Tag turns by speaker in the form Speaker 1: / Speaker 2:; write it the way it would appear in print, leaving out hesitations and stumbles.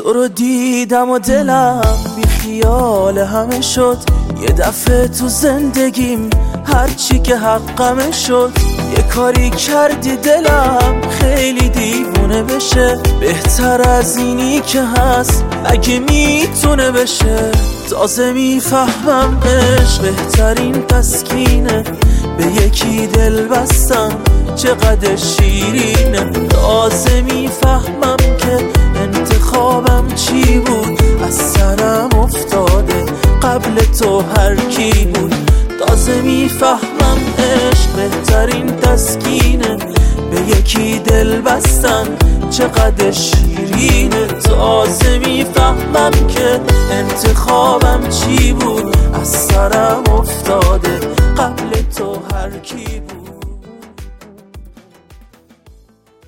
Speaker 1: تو رو دیدم و دلم بی خیال همه شد. یه دفعه تو زندگیم هرچی که حقمه شد. یه کاری کردی دلم خیلی دیوونه بشه. بهتر از اینی که هست اگه میتونه بشه. تازه میفهمم عشق بهترین تسکینه. به یکی دل بستم چقدر شیرینه. تازه میفهمم که انتخابم چی بود. از سرم افتاده قبل تو هر کی بود. تازه میفهمم عشق بهترین تسکینه. به یکی دل بستن چقدر شیرینه. تازه میفهمم که انتخابم چی بود. از سرم افتاده قبل تو هر کی بود.